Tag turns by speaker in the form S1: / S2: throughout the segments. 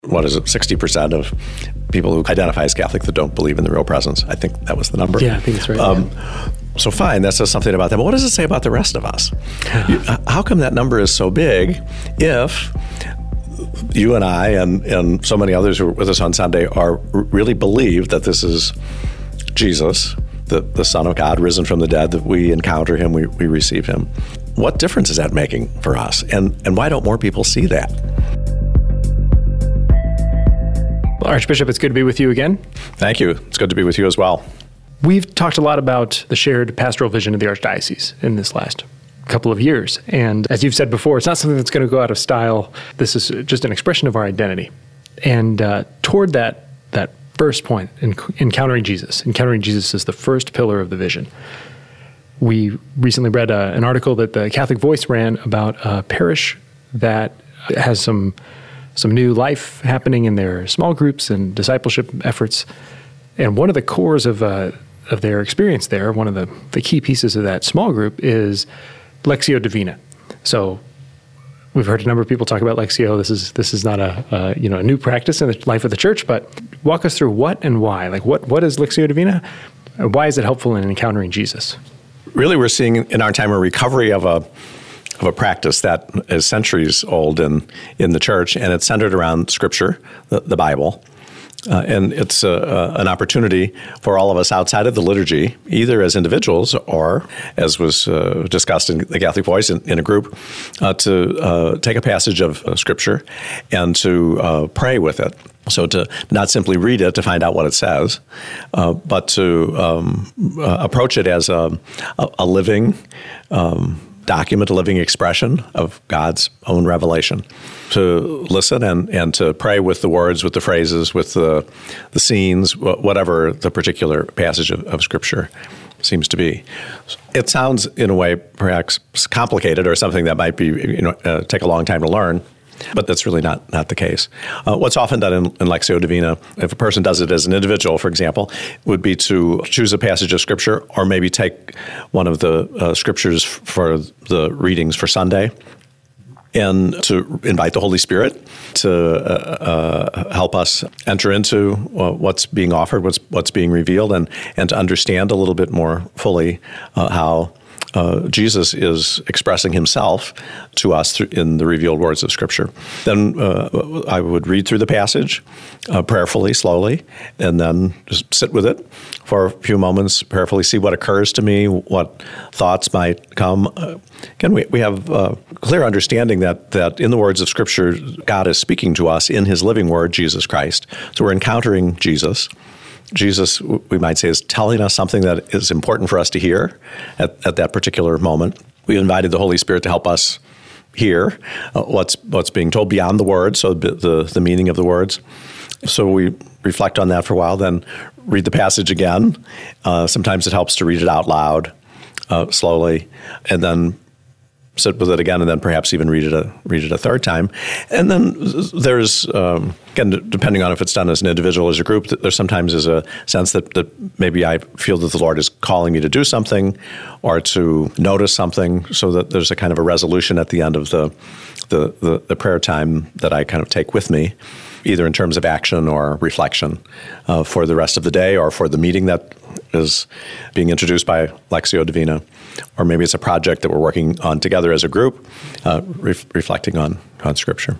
S1: what is it, 60% of people who identify as Catholic that don't believe in the real presence. I think that was the number.
S2: Yeah, I think that's right.
S1: So fine, that says something about them. But what does it say about the rest of us? How come that number is so big if you and I and so many others who are with us on Sunday really believe that this is Jesus, the Son of God, risen from the dead, that we encounter him, we receive him? What difference is that making for us? And why don't more people see that?
S2: Well, Archbishop, it's good to be with you again.
S1: Thank you. It's good to be with you as well.
S2: We've talked a lot about the shared pastoral vision of the Archdiocese in this last couple of years. And as you've said before, it's not something that's going to go out of style. This is just an expression of our identity. And toward that first point, encountering Jesus is the first pillar of the vision. We recently read an article that the Catholic Voice ran about a parish that has some new life happening in their small groups and discipleship efforts. And one of the cores of their experience there, one of the key pieces of that small group is Lectio Divina. So we've heard a number of people talk about Lectio. This is not a new practice in the life of the church, but walk us through what and why. Like what is Lectio Divina? Why is it helpful in encountering Jesus?
S1: Really, we're seeing in our time a recovery of a practice that is centuries old in the church, and it's centered around Scripture, the Bible. And it's an opportunity for all of us outside of the liturgy, either as individuals or, as was discussed in the Catholic Voice in a group, to take a passage of Scripture and to pray with it. So to not simply read it to find out what it says, but to approach it as a living document, a living expression of God's own revelation. To listen and to pray with the words, with the phrases, with the scenes, whatever the particular passage of Scripture seems to be. It sounds, in a way, perhaps complicated or something that might be take a long time to learn, but that's really not the case. What's often done in Lectio Divina, if a person does it as an individual, for example, would be to choose a passage of Scripture or maybe take one of the Scriptures for the readings for Sunday, and to invite the Holy Spirit to help us enter into what's being offered, what's being revealed, and to understand a little bit more fully how Jesus is expressing himself to us in the revealed words of Scripture. Then I would read through the passage prayerfully, slowly, and then just sit with it for a few moments, prayerfully see what occurs to me, what thoughts might come. Again, we have a clear understanding that in the words of Scripture, God is speaking to us in his living word, Jesus Christ. So we're encountering Jesus. Jesus, we might say, is telling us something that is important for us to hear at that particular moment. We invited the Holy Spirit to help us hear what's being told beyond the words, so the meaning of the words. So we reflect on that for a while, then read the passage again. Sometimes it helps to read it out loud, slowly, and then sit with it again, and then perhaps even read it a third time. And then there's, again, depending on if it's done as an individual or as a group, there sometimes is a sense that maybe I feel that the Lord is calling me to do something or to notice something, so that there's a kind of a resolution at the end of the prayer time that I kind of take with me, either in terms of action or reflection for the rest of the day or for the meeting that is being introduced by Lectio Divina. Or maybe it's a project that we're working on together as a group, reflecting on Scripture.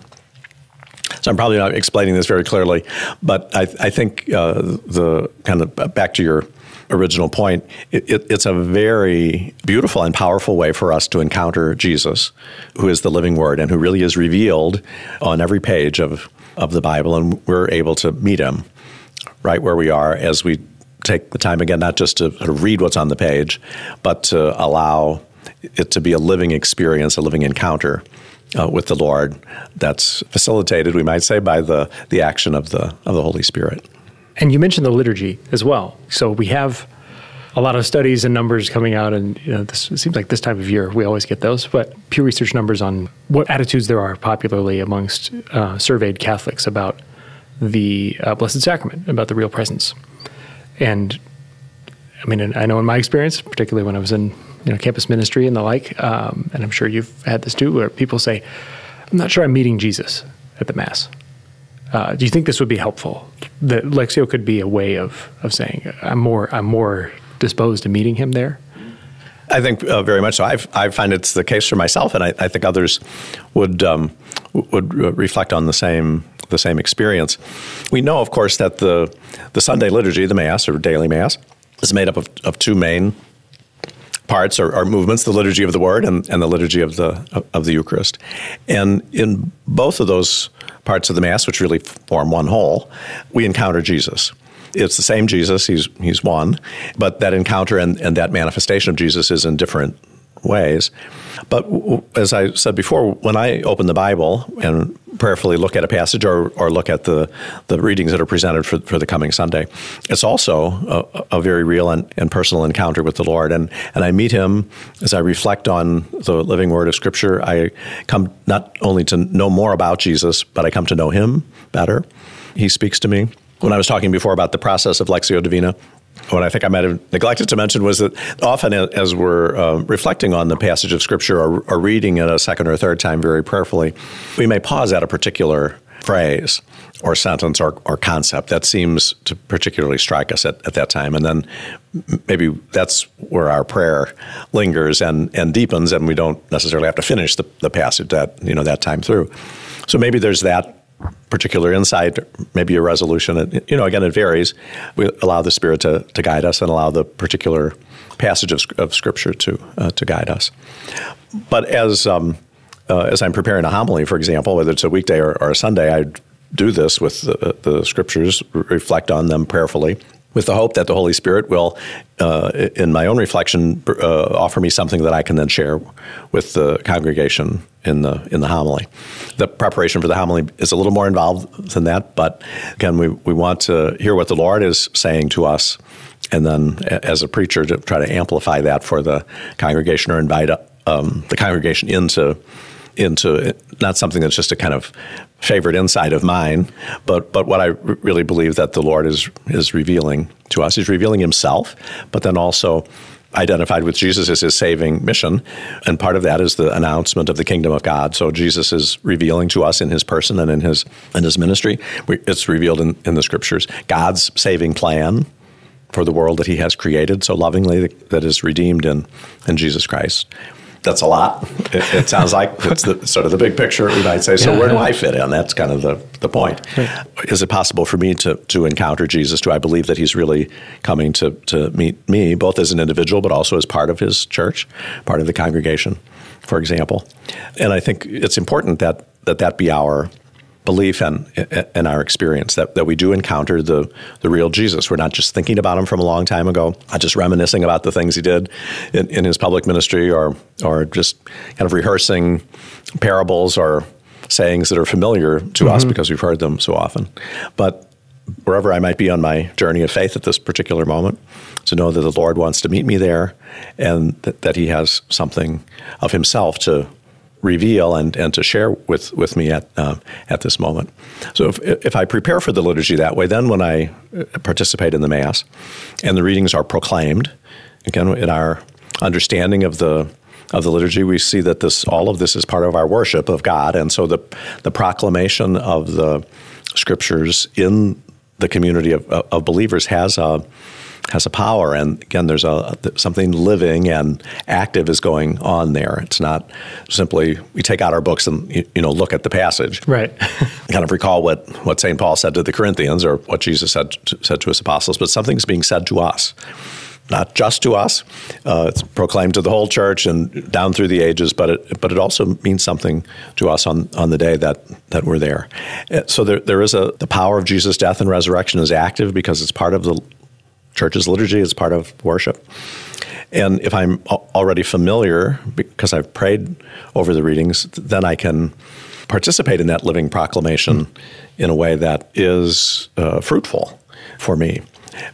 S1: So I'm probably not explaining this very clearly, but I think the kind of back to your original point, it's a very beautiful and powerful way for us to encounter Jesus, who is the living Word and who really is revealed on every page of the Bible, and we're able to meet him right where we are as we take the time, again, not just to sort of read what's on the page, but to allow it to be a living experience, a living encounter with the Lord that's facilitated, we might say, by the action of the Holy Spirit.
S2: And you mentioned the liturgy as well. So we have a lot of studies and numbers coming out, and it seems like this time of year we always get those, but Pew Research numbers on what attitudes there are popularly amongst surveyed Catholics about the Blessed Sacrament, about the real presence. And I mean, I know in my experience, particularly when I was in campus ministry and the like, and I'm sure you've had this too, where people say, I'm not sure I'm meeting Jesus at the Mass. Do you think this would be helpful? That Lectio could be a way of saying, I'm more disposed to meeting him there?
S1: I think very much so. I find it's the case for myself, and I think others would reflect on the same experience. We know, of course, that the Sunday liturgy, the Mass or daily Mass, is made up of two main parts or movements: the liturgy of the Word and the liturgy of the Eucharist. And in both of those parts of the Mass, which really form one whole, we encounter Jesus. It's the same Jesus, he's one, but that encounter and that manifestation of Jesus is in different ways. But as I said before, when I open the Bible and prayerfully look at a passage or look at the readings that are presented for the coming Sunday, it's also a very real and personal encounter with the Lord. And I meet him as I reflect on the living word of Scripture. I come not only to know more about Jesus, but I come to know him better. He speaks to me. When I was talking before about the process of Lectio Divina, what I think I might have neglected to mention was that often as we're reflecting on the passage of Scripture or reading it a second or third time very prayerfully, we may pause at a particular phrase or sentence or concept that seems to particularly strike us at that time. And then maybe that's where our prayer lingers and deepens, and we don't necessarily have to finish the passage that time through. So maybe there's that particular insight, maybe a resolution. Again, it varies. We allow the Spirit to guide us and allow the particular passage of Scripture to guide us. But as I'm preparing a homily, for example, whether it's a weekday or a Sunday, I do this with the Scriptures, reflect on them prayerfully, with the hope that the Holy Spirit will, in my own reflection, offer me something that I can then share with the congregation in the homily. The preparation for the homily is a little more involved than that, but again, we want to hear what the Lord is saying to us, and then as a preacher to try to amplify that for the congregation or invite the congregation into not something that's just a kind of favorite insight of mine, but what I really believe that the Lord is revealing to us. He's revealing himself, but then also identified with Jesus as his saving mission, and part of that is the announcement of the kingdom of God. So Jesus is revealing to us in his person and in his ministry. It's revealed in the Scriptures. God's saving plan for the world that he has created so lovingly, that is redeemed in Jesus Christ. That's a lot. It sounds like it's sort of the big picture, we might say. So where do I fit in? That's kind of the point. Right. Is it possible for me to encounter Jesus? Do I believe that he's really coming to meet me, both as an individual, but also as part of his church, part of the congregation, for example? And I think it's important that be our belief and our experience, that we do encounter the real Jesus. We're not just thinking about him from a long time ago, not just reminiscing about the things he did in his public ministry, or just kind of rehearsing parables or sayings that are familiar to us because we've heard them so often. But wherever I might be on my journey of faith at this particular moment, to know that the Lord wants to meet me there, and that he has something of himself to reveal and to share with me at this moment. So if I prepare for the liturgy that way, then when I participate in the Mass and the readings are proclaimed, again, in our understanding of the liturgy, we see that all of this is part of our worship of God, and so the proclamation of the Scriptures in the community of believers has a power, and again, there's something living and active is going on there. It's not simply we take out our books and look at the passage,
S2: right?
S1: Kind of recall what St. Paul said to the Corinthians, or what Jesus said to his apostles, but something's being said to us, not just to us. It's proclaimed to the whole church and down through the ages, but it also means something to us on the day that we're there. So there is the power of Jesus' death and resurrection is active because it's part of the Church's liturgy, is part of worship. And if I'm already familiar, because I've prayed over the readings, then I can participate in that living proclamation in a way that is fruitful for me.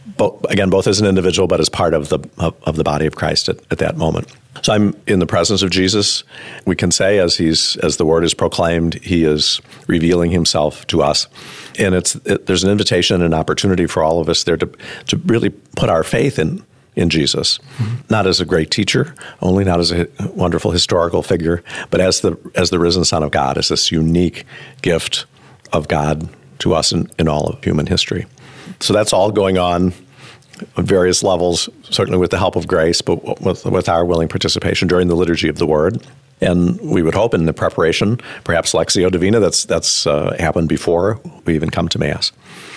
S1: Both as an individual, but as part of the body of Christ at that moment. So I'm in the presence of Jesus. We can say, as the word is proclaimed, he is revealing himself to us. And there's an invitation and an opportunity for all of us there to really put our faith in Jesus, not as a great teacher, only not as a wonderful historical figure, but as the risen Son of God, as this unique gift of God to us in all of human history. So that's all going on at various levels, certainly with the help of grace, but with our willing participation during the liturgy of the Word. And we would hope in the preparation, perhaps Lectio Divina, that's happened before we even come to Mass.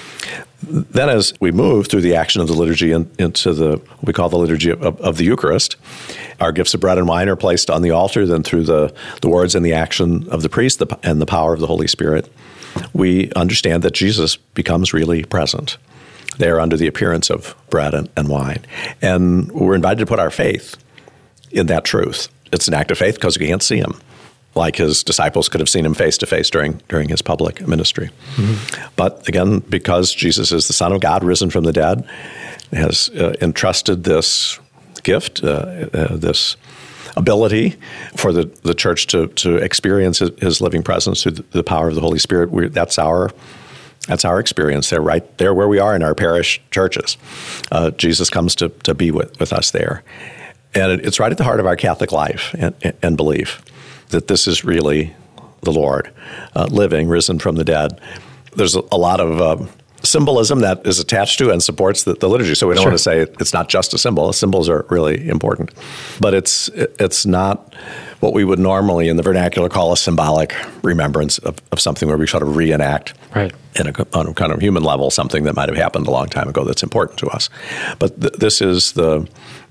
S1: Then as we move through the action of the liturgy into what we call the liturgy of the Eucharist, our gifts of bread and wine are placed on the altar. Then through the words and the action of the priest and the power of the Holy Spirit, we understand that Jesus becomes really present. They are under the appearance of bread and wine. And we're invited to put our faith in that truth. It's an act of faith because we can't see him, like his disciples could have seen him face to face during his public ministry. Mm-hmm. But again, because Jesus is the Son of God, risen from the dead, has entrusted this gift, this ability for the church to experience his living presence through the power of the Holy Spirit. That's our experience there, right there where we are in our parish churches. Jesus comes to be with us there. And it's right at the heart of our Catholic life and belief that this is really the Lord, living, risen from the dead. There's a lot of symbolism that is attached to and supports the liturgy. So we don't want to say it's not just a symbol. Symbols are really important. But it's not what we would normally in the vernacular call a symbolic remembrance of something where we sort of reenact on a kind of human level something that might have happened a long time ago that's important to us. But this is the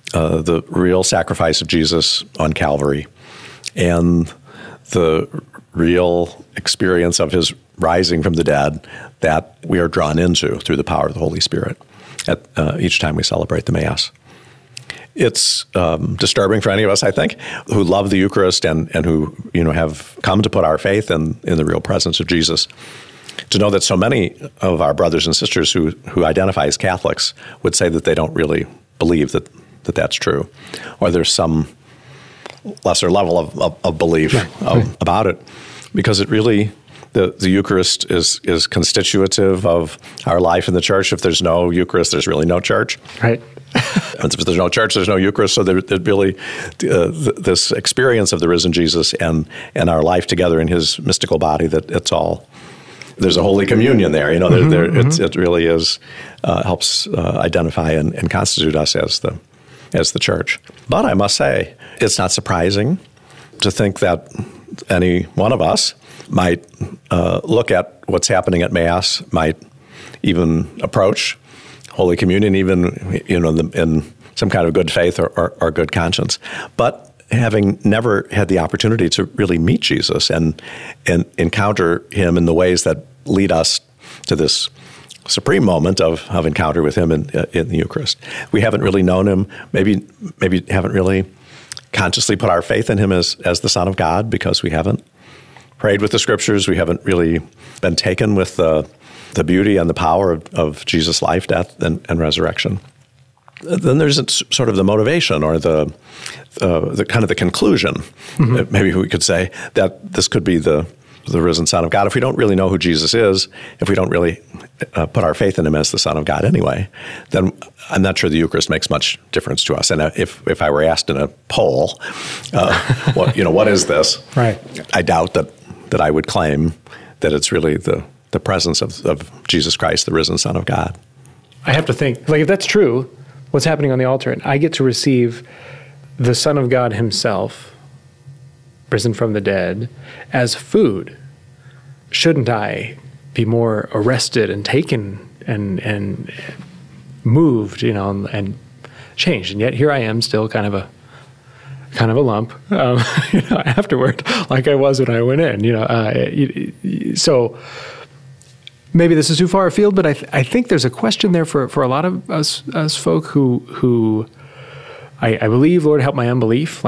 S1: real sacrifice of Jesus on Calvary and the real experience of his rising from the dead that we are drawn into through the power of the Holy Spirit at each time we celebrate the Mass. It's disturbing for any of us, I think, who love the Eucharist and who have come to put our faith in the real presence of Jesus, to know that so many of our brothers and sisters who identify as Catholics would say that they don't really believe that that's true, or there's some lesser level of belief about it, because it really, the Eucharist is constitutive of our life in the church. If there's no Eucharist, there's really no church.
S2: Right.
S1: And if there's no church, there's no Eucharist. So there's really this experience of the risen Jesus and our life together in his mystical body, that it's all, there's a Holy Communion there. It really is, helps identify and constitute us as the church. But I must say, it's not surprising to think that any one of us might look at what's happening at Mass, might even approach Holy Communion, even in some kind of good faith or good conscience. But having never had the opportunity to really meet Jesus and encounter him in the ways that lead us to this supreme moment of encounter with him in the Eucharist, we haven't really known him. Maybe haven't really consciously put our faith in him as the Son of God, because we haven't prayed with the Scriptures. We haven't really been taken with the beauty and the power of Jesus' life, death, and resurrection. Then there's sort of the motivation or the kind of the conclusion. Mm-hmm. Maybe we could say that this could be the risen Son of God. If we don't really know who Jesus is, if we don't really put our faith in him as the Son of God anyway, then I'm not sure the Eucharist makes much difference to us. And if I were asked in a poll, what is this?
S2: Right.
S1: I doubt that I would claim that it's really the presence of Jesus Christ, the risen Son of God.
S2: I have to think, if that's true, what's happening on the altar, and I get to receive the Son of God himself, risen from the dead, as food, shouldn't I be more arrested and taken and moved, and changed? And yet here I am, still kind of a lump, afterward, like I was when I went in. So maybe this is too far afield, but I think there's a question there for a lot of us folk who I believe, Lord, help my unbelief.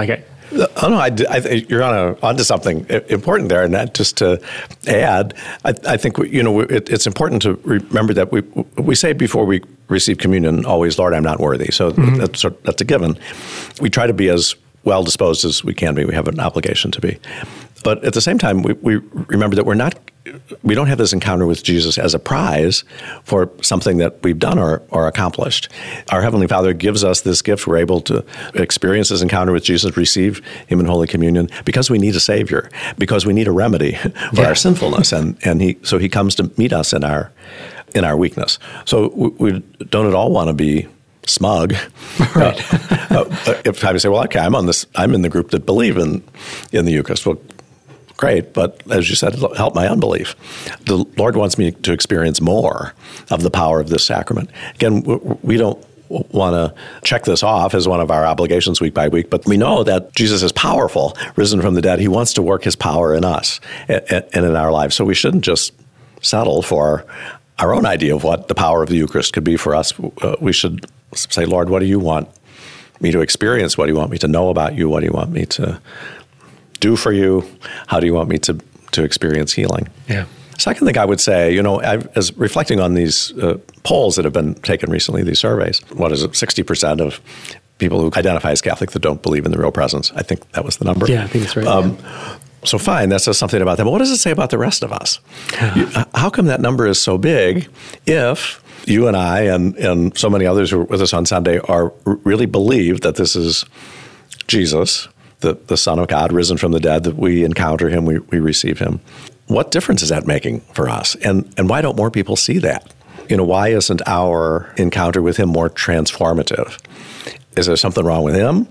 S1: You're onto something important there, and that just to add, I think it's important to remember that we say before we receive communion always, Lord, I'm not worthy. So mm-hmm. that's a given. We try to be as well disposed as we can be. We have an obligation to be. But at the same time, we remember that we don't have this encounter with Jesus as a prize for something that we've done or accomplished. Our Heavenly Father gives us this gift. We're able to experience this encounter with Jesus, receive Him in Holy Communion, because we need a Savior, because we need a remedy for our sinfulness, and He comes to meet us in our weakness. So we don't at all want to be smug.
S2: Right.
S1: If I say, well, okay, I'm in the group that believe in the Eucharist. Well, great, but as you said, it'll help my unbelief. The Lord wants me to experience more of the power of this sacrament. Again, we don't want to check this off as one of our obligations week by week, but we know that Jesus is powerful, risen from the dead. He wants to work His power in us and in our lives. So we shouldn't just settle for our own idea of what the power of the Eucharist could be for us. We should say, Lord, what do you want me to experience? What do you want me to know about you? What do you want me to do for you? How do you want me to experience healing?
S2: Yeah.
S1: Second thing I would say, as reflecting on these polls that have been taken recently, these surveys, 60% of people who identify as Catholic that don't believe in the real presence. I think that was the number.
S2: Yeah, I think that's right.
S1: So fine, that says something about them. But what does it say about the rest of us? How come that number is so big if you and I and so many others who are with us on Sunday really believe that this is Jesus, the Son of God, risen from the dead, that we encounter Him, we receive Him? What difference is that making for us? And why don't more people see that? Why isn't our encounter with Him more transformative? Is there something wrong with Him?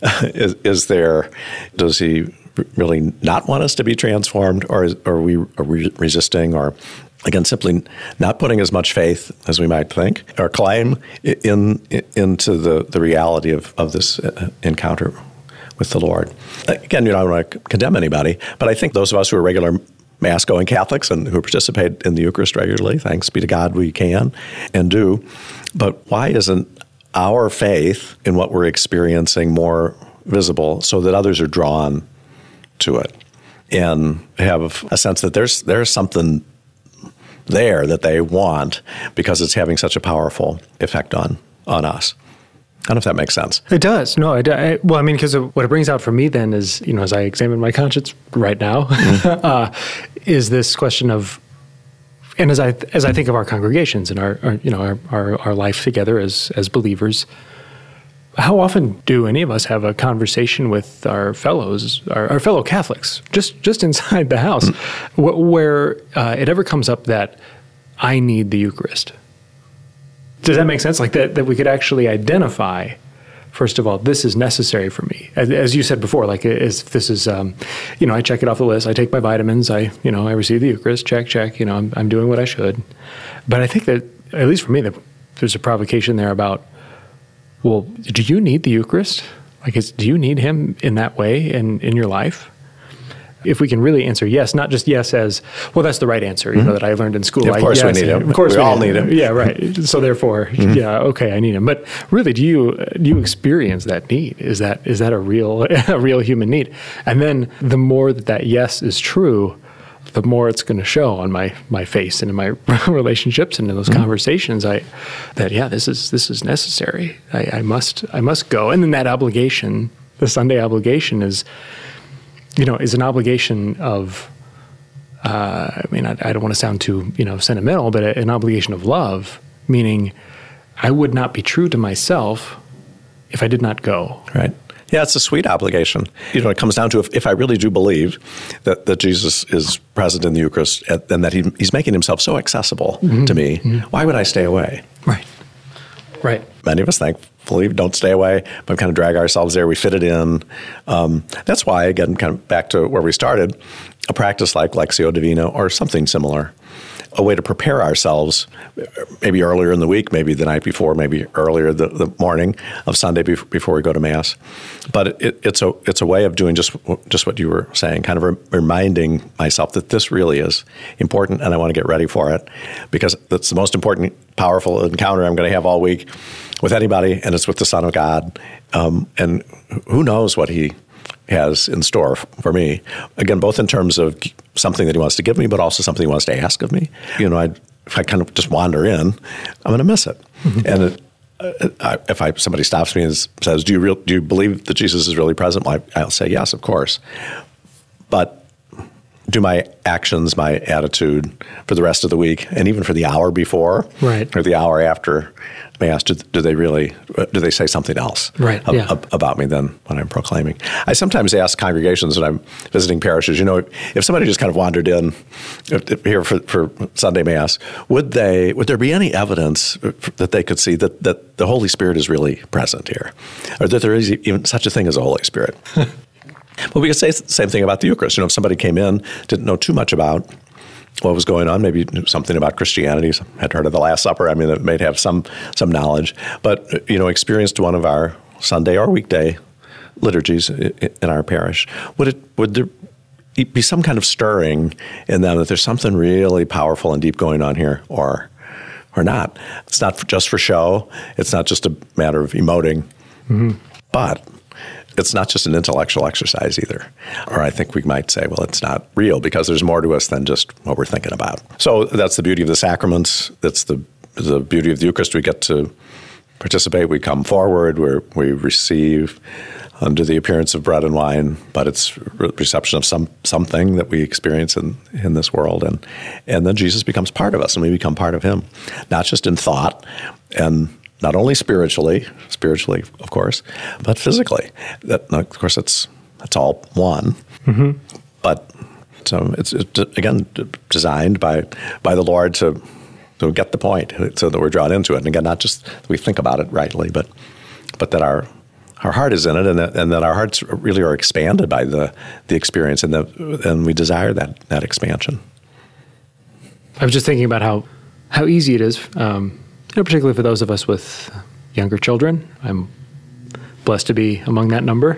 S1: Does He really not want us to be transformed, or are we resisting, or again, simply not putting as much faith as we might think or claim into the reality of this encounter with the Lord? Again, I don't want to condemn anybody, but I think those of us who are regular Mass-going Catholics and who participate in the Eucharist regularly, thanks be to God, we can and do. But why isn't our faith in what we're experiencing more visible so that others are drawn to it and have a sense that there's something there that they want because it's having such a powerful effect on us? I don't know if that makes sense.
S2: It does. No, well, I mean, because what it brings out for me then is, as I examine my conscience right now, is this question of, and as I think of our congregations and our life together as believers, how often do any of us have a conversation with our fellows, our fellow Catholics, just inside the house, where it ever comes up that I need the Eucharist? Does that make sense? Like that we could actually identify, first of all, this is necessary for me. As you said before, like if this is, I check it off the list. I take my vitamins. I receive the Eucharist. Check. I'm doing what I should. But I think that, at least for me, that there's a provocation there about, well, do you need the Eucharist? Do you need Him in that way in your life? If we can really answer yes, not just yes as, well, that's the right answer, that I learned in school.
S1: Yeah, of course we need Him.
S2: Of course
S1: we all need Him.
S2: Yeah, right. So therefore, yeah, okay, I need Him. But really, do you experience that need? Is that a real human need? And then the more that yes is true, the more it's going to show on my face and in my relationships and in those conversations. This is necessary. I must go. And then that obligation, the Sunday obligation, is an obligation of, I don't want to sound too, sentimental, but an obligation of love, meaning I would not be true to myself if I did not go.
S1: Right. Yeah, it's a sweet obligation. It comes down to if I really do believe that Jesus is present in the Eucharist and that He's making Himself so accessible to me, why would I stay away?
S2: Right.
S1: Many of us thankfully don't stay away, but kind of drag ourselves there. We fit it in. That's why, again, kind of back to where we started, a practice like Lectio Divina or something similar, a way to prepare ourselves, maybe earlier in the week, maybe the night before, maybe earlier the morning of Sunday before we go to Mass. But it's a way of doing just what you were saying, kind of reminding myself that this really is important and I want to get ready for it because that's the most important, powerful encounter I'm going to have all week with anybody, and it's with the Son of God. And who knows what He has in store for me, again, both in terms of something that He wants to give me, but also something He wants to ask of me. If I kind of just wander in, I'm going to miss it. And if somebody stops me and says, do you believe that Jesus is really present? Well, I'll say, yes, of course. But do my actions, my attitude for the rest of the week, and even for the hour before,
S2: right,
S1: or the hour after Mass, do they say something else about me than what I'm proclaiming? I sometimes ask congregations when I'm visiting parishes, if somebody just kind of wandered in here for Sunday Mass, would there be any evidence that they could see that the Holy Spirit is really present here, or that there is even such a thing as a Holy Spirit? But we could say the same thing about the Eucharist. If somebody came in, didn't know too much about what was going on, maybe knew something about Christianity, had heard of the Last Supper, it may have some knowledge, but, experienced one of our Sunday or weekday liturgies in our parish, would there be some kind of stirring in them that there's something really powerful and deep going on here, or not? It's not just for show. It's not just a matter of emoting, but it's not just an intellectual exercise either. Or I think we might say, well, it's not real because there's more to us than just what we're thinking about. So that's the beauty of the sacraments. That's the beauty of the Eucharist. We get to participate. We come forward. We receive under the appearance of bread and wine, but it's reception of something that we experience in this world. And then Jesus becomes part of us, and we become part of him, not just in thought and not only spiritually, of course, but physically. That, of course, that's all one. But so it's again designed by the Lord to get the point, so that we're drawn into it. And again, not just that we think about it rightly, but that our heart is in it, and that our hearts really are expanded by the experience, and we desire that expansion.
S2: I was just thinking about how easy it is. Particularly for those of us with younger children, I'm blessed to be among that number,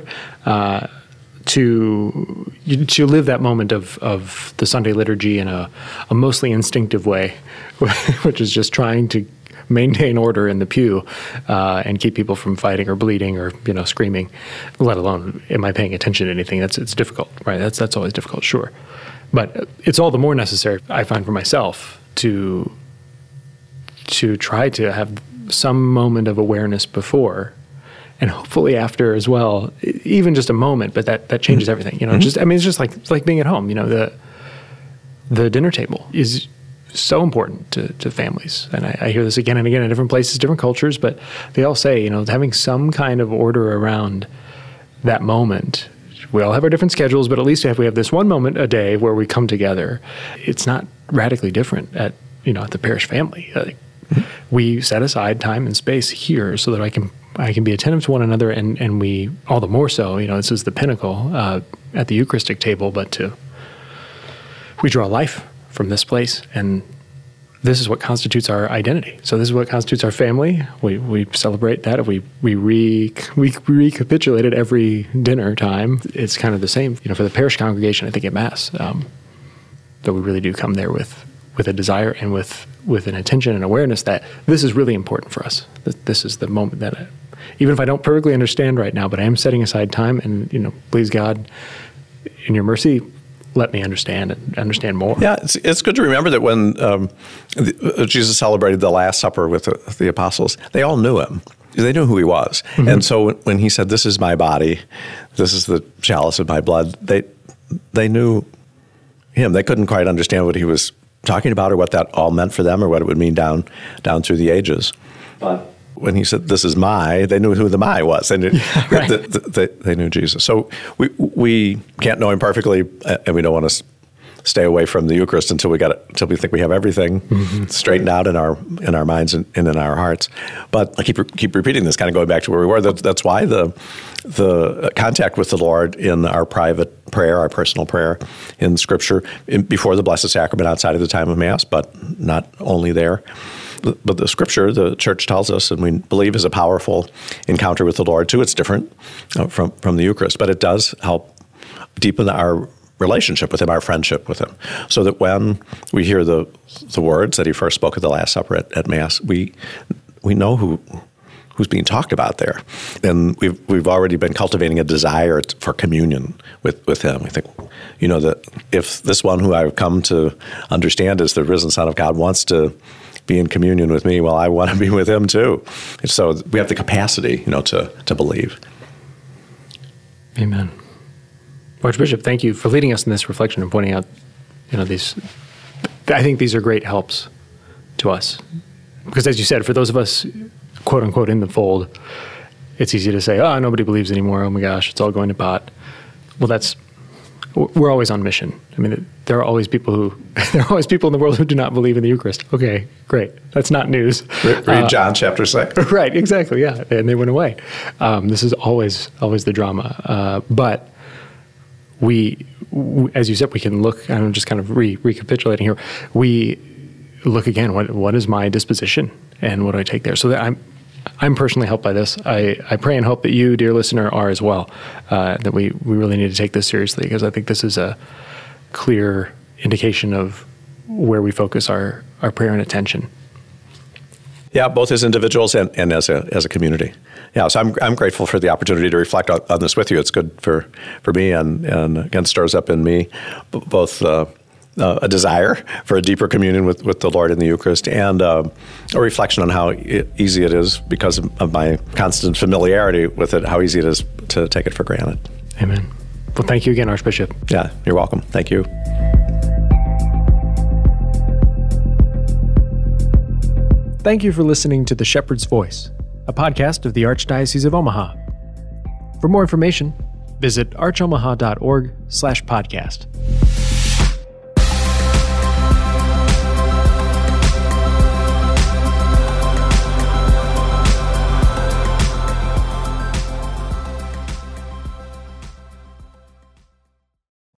S2: to live that moment of the Sunday liturgy in a mostly instinctive way, which is just trying to maintain order in the pew and keep people from fighting or bleeding or screaming, let alone am I paying attention to anything. It's difficult, right? That's always difficult, sure. But it's all the more necessary, I find, for myself to try to have some moment of awareness before, and hopefully after as well, even just a moment, but that changes everything. It's just like being at home. The dinner table is so important to families, and I hear this again and again in different places, different cultures, but they all say, having some kind of order around that moment. We all have our different schedules, but at least if we have this one moment a day where we come together, it's not radically different at the parish family. We set aside time and space here so that I can be attentive to one another, and we all the more so. This is the pinnacle at the Eucharistic table, but we draw life from this place, and this is what constitutes our identity. So this is what constitutes our family. We celebrate that. We recapitulate it every dinner time. It's kind of the same, for the parish congregation. I think at Mass, that we really do come there with a desire and with an attention and awareness that this is really important for us. This is the moment that, even if I don't perfectly understand right now, but I am setting aside time, and please God, in your mercy, let me understand and understand more. Yeah,
S1: it's good to remember that when Jesus celebrated the Last Supper with the apostles, they all knew him. They knew who he was. And so when he said, "This is my body, this is the chalice of my blood," they knew him. They couldn't quite understand what he was talking about, or what that all meant for them, or what it would mean down through the ages. But when he said, "This is they knew who the "my" was. They knew, they knew Jesus. So we can't know him perfectly, and we don't want to stay away from the Eucharist until we think we have everything straightened out in our minds and in our hearts. But I keep repeating this, kind of going back to where we were. That's why the contact with the Lord in our private prayer, our personal prayer in Scripture, before the Blessed Sacrament, outside of the time of Mass, but not only there. But the Scripture, the Church tells us, and we believe is a powerful encounter with the Lord too. It's different from the Eucharist, but it does help deepen our relationship with him, our friendship with him, so that when we hear the words that he first spoke at the Last Supper at Mass, we know who's being talked about there, and we've already been cultivating a desire for communion with him. We think, that if this one who I've come to understand as the risen Son of God wants to be in communion with me, well, I want to be with him too. And so we have the capacity, to believe.
S2: Amen. Archbishop, thank you for leading us in this reflection and pointing out, these. I think these are great helps to us. Because as you said, for those of us, quote unquote, in the fold, it's easy to say, oh, nobody believes anymore. Oh my gosh, it's all going to pot. Well, we're always on mission. I mean, there are always people in the world who do not believe in the Eucharist. Okay, great. That's not news.
S1: Read John chapter 6.
S2: Right, exactly, yeah. And they went away. This is always the drama. But we, as you said, we can look, and I'm just kind of recapitulating here, we look again, what is my disposition and what do I take there? So that I'm personally helped by this. I pray and hope that you, dear listener, are as well, that we really need to take this seriously, because I think this is a clear indication of where we focus our prayer and attention.
S1: Yeah, both as individuals and as a community. Yeah, so I'm grateful for the opportunity to reflect on this with you. It's good for me and again stirs up in me both a desire for a deeper communion with the Lord in the Eucharist, and a reflection on how easy it is, because of my constant familiarity with it, how easy it is to take it for granted.
S2: Amen. Well, thank you again, Archbishop.
S1: Yeah, you're welcome. Thank you.
S2: Thank you for listening to The Shepherd's Voice, a podcast of the Archdiocese of Omaha. For more information, visit archomaha.org/podcast.